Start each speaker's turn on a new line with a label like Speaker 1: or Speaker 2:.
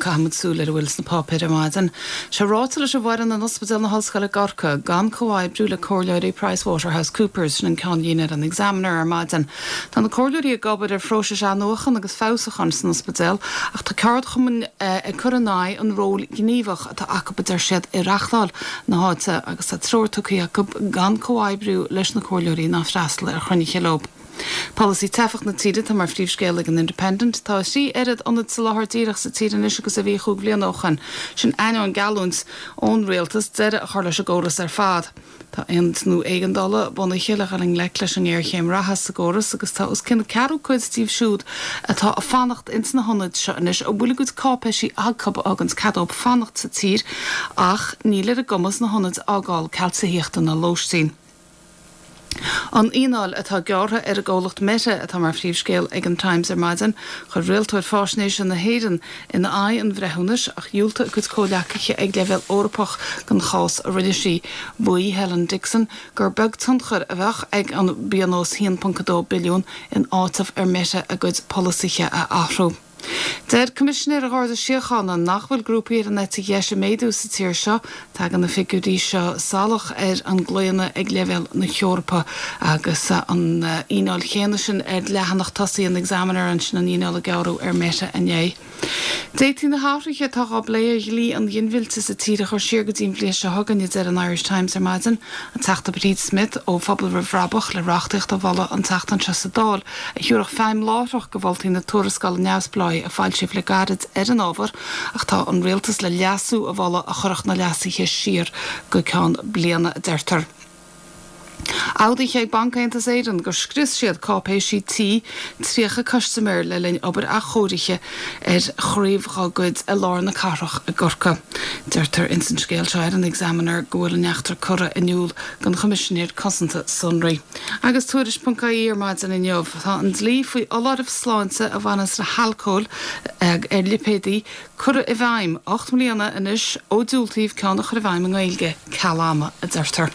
Speaker 1: cahamúile bhfuil na pápéir maidin. Se rátal se bhhain an ospedal na hallscoile Garcha gan comhaid brúla cóirleirí PricewaterhouseCoopers an cáníine an examiner ar maidin. Tá na cóirleirí a gabhad ar fróise seanúchan agus fásachan san ospedal ach tá ceart chumann churannáid an ról gníomhach atá acabad ar siad i rachláil na háite agus tá trórtuchaí a gan comhaid brú leis na cóirleirí ná freastal ar chuinnig chelób. Policy tefach na tíide tá mar phríomhscéalaigh an Independent tá sí éad anad sa láthardíireach sa tíide is agus a bhí chuig blianóchan sin an galúns ón réaltas deire a chuir leis a góras ar fad. Tá nó éigeandála buna chéile an le leis an chéim rathas sa góras agus tá os cinna ceadú chuid tíobh siúd atá a fannacht ins na honnaid se inis ó bhfuil go cápéisí agcab agans cadób fannacht sa tír ach níle a gomas na honnaid ágáil ceilt sa híochta na lóistín. An ínáil atá geartha ar a ggólacht mete atá mar phríomhscéal ag an Times ar maidin chu réaltóir fásnéis an na héireann ina an bhreithúnas ach dúilta go cóleacaige ag leibhéil Eorpach gan chás a riidirí buí Helen Dixon gur beg tunchar a bheith ag an bíanós 1.2 billiún in átamh ar mete a gcuid polisiche a athrú. Deir Commissioner a gáda siochána nachfuil grúpaí an neta dhéise méadú sa tíir seo tá an na figurí seo salach ar an gluanna ag leibhéil na Eorpa agus an ínáil chéine sin ar lehanach tosaí an examiner an sin an ínáil a gearú ar mete ané. Déití na háthraige tá á bléir lí an dionmhilte sa tíre chu siar go dtíon bbliain se thugan ar an Irish Times ar maidin an teachta Bríd Smith ó phobal Bhrabach le reachtaíocht a bhalla an teachtan se sa dáil a thuúrach féim láthach go bhfuiltaí na tuarascáil neamhspláid a fáil sibh le garad ar an ábhar ach tá an réaltas le leasú a bhalla a chorach na leasaithe siar go ceann bliana deirtar. Ádaigh ag bancaintas éireann gur scris siad cápéisí tí tríocha customer le linn obair a chóiriche ar chríomhá gcuid a lár na carach a Gorcha. Deirtar instant scéal seir an examiner go bhfuil neachtar cura iniuúil gan chomisisinéir cosanta Sunray. Agus tuairis.caí ar maidin in neomh tá an dlí faoi oláibh sláinte a bhanas le halcóil ag ar lipédaí cura i bhaim 8 mbliana inis ó dúiltaíomh ceannach ar bhaim an Gaeilge cealáma a deirtar.